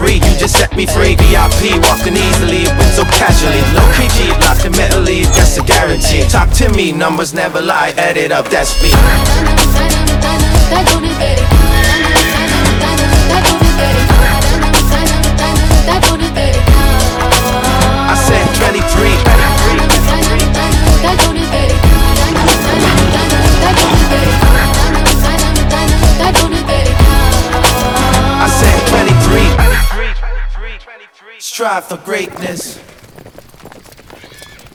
23, you just set me free. VIP, walking easily, went so casually. No PG, locked in mentally, that's a guarantee. Talk to me, numbers never lie, add it up, that's me. I said 23. I said 23. Strive for greatness.